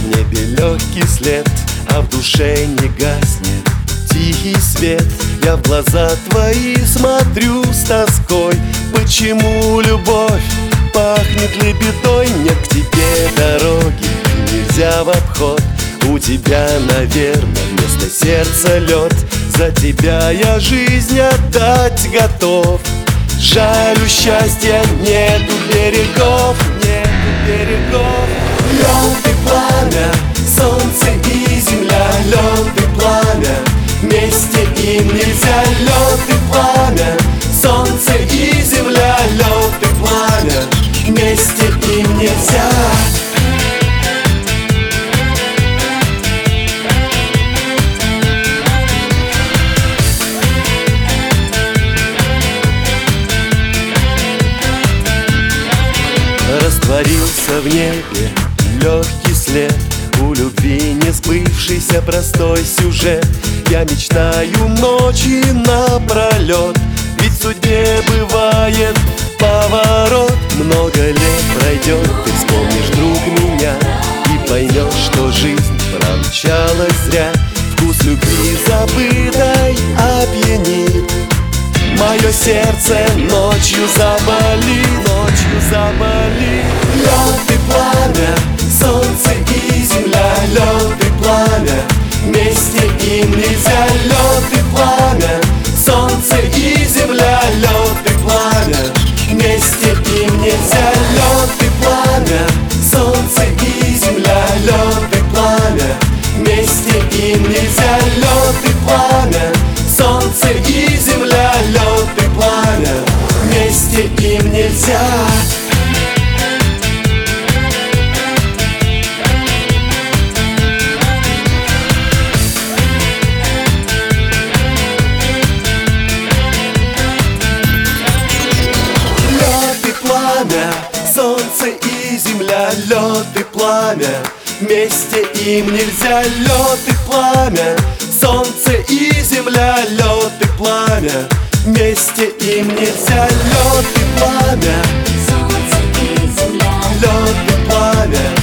небе легкий след, а в душе не гаснет тихий свет. Я в глаза твои смотрю с тоской. Почему любовь пахнет лебедой? Нет к тебе дороги, нельзя в обход. У тебя, наверное, вместо сердца лед. За тебя я жизнь отдать готов. Жаль, у счастья нету берегов, нету берегов. Лед и пламя, солнце и земля, лед и пламя, вместе им нельзя. Лед и пламя, солнце и земля, лед и пламя, вместе им нельзя. Растворился в небе легкий след, у любви не сбывшийся простой сюжет. Я мечтаю ночи напролет, ведь в судьбе бывает поворот. Много лет пройдет, ты вспомнишь, друг, меня и поймешь, что жизнь промчалась зря. Вкус любви забытой опьянит, мое сердце ночью заболит, ночью заболит. Лед и пламя, солнце и земля, лед и пламя, вместе им нельзя. Лед и пламя, солнце и земля, лед и пламя, вместе им нельзя. Лед и пламя, солнце и земля, лед и пламя, вместе им нельзя. Лед и пламя, солнце и земля, лед и пламя, вместе им нельзя. Лед и пламя, солнце и земля, лед и пламя, вместе им нельзя. Лед и пламя, солнце и земля, лед и пламя, вместе им нельзя. Лед и пламя, солнце и земля, лед и пламя,